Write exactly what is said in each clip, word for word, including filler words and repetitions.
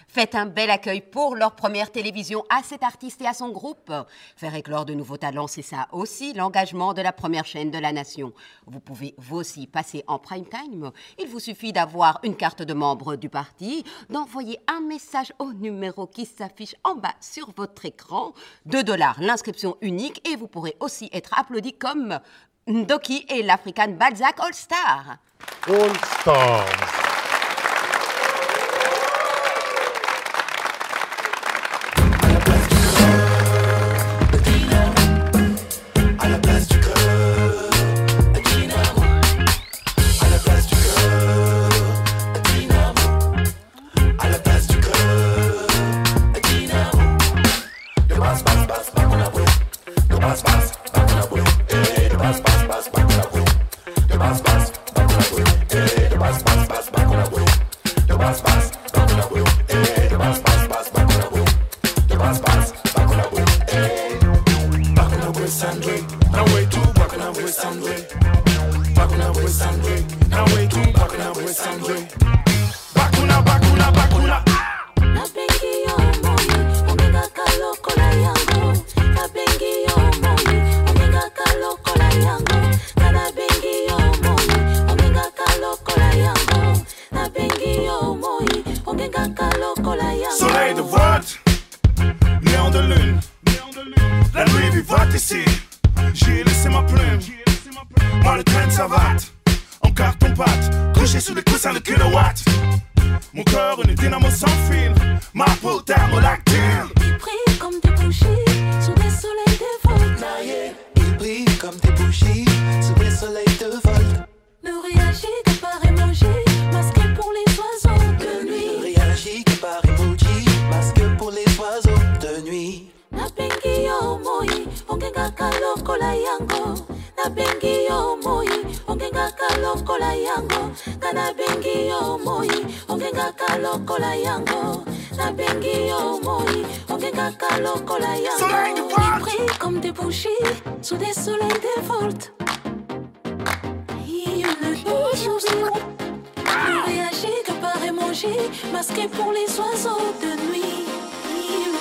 Faites un bel accueil pour leur première télévision à cet artiste et à son groupe. Faire éclore de nouveaux talents, c'est ça aussi l'engagement de la première chaîne de la nation. Vous pouvez vous aussi passer en prime time. Il vous suffit d'avoir une carte de membre du parti, d'envoyer un message au numéro qui s'affiche en bas sur votre écran. deux dollars l'inscription unique et vous pourrez aussi être applaudi comme Ndoki et l'African Balzac All Star. All Stars. Soleil de vote, néant de lune, la nuit vivote ici. J'ai laissé ma plume, moi le train de savate, en carton-pâte, couché sous les coussins de kilowatts. Mon cœur une dynamo sans fil, ma peau thermolactile. Il brille comme des bougies sous des soleils de volt. Il brille comme des bougies sous des soleils de volt. Ne réagit que par emoji, masqué pour les oiseaux de nuit. Ne réagit que par emoji, masqué pour les oiseaux de nuit. Na bengi yo moi, ongenga kaloko la yango. Na bengi yo moi, ongenga kaloko la yango. Na bengi yo moi, ongenga kaloko la yango. Na bengi yo moi, ongenga kaloko la yango. Soleil de Il brille comme des bougies sous des soleils de volt. Il ne réagit que par emoji, masqué pour les oiseaux de nuit. Il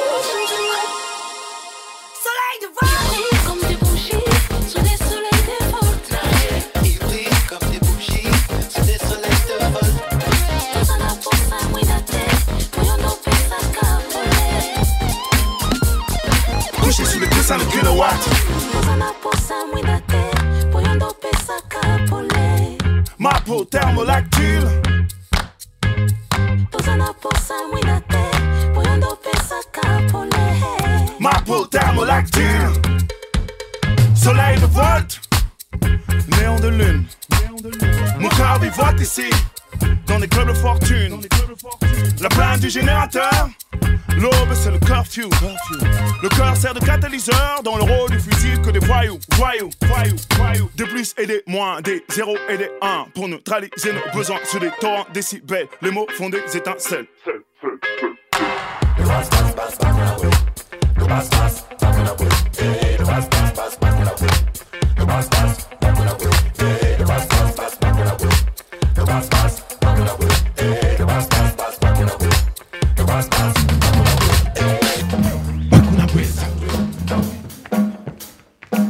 Soleil de brille comme des bougies sous des soleils de volt. Il brille comme des bougies sous des soleils de volt. Toda na poça muita tête, moyendo pensa capolé. couché sous les coussins de kilowatts. Toda na poça muita tête, moyendo pensa capolé. Ma peau thermolactile. Toda na poça muita tête, moyendo pensa capolé. Ma peau thermolactile. Soleil de volt, néant de lune. Mon cœur vivote ici, dans des clubs de fortune. La plainte du générateur, l'aube c'est le curfew. Le cœur sert de catalyseur dans le rôle du fusil que des voyous, voyous, voyous, voyous. Des plus et des moins, des zéros et des un pour neutraliser nos besoins sur des torrents décibels. Les mots font des étincelles. Le basse, basse, basse, back on the way. Le basse, basse,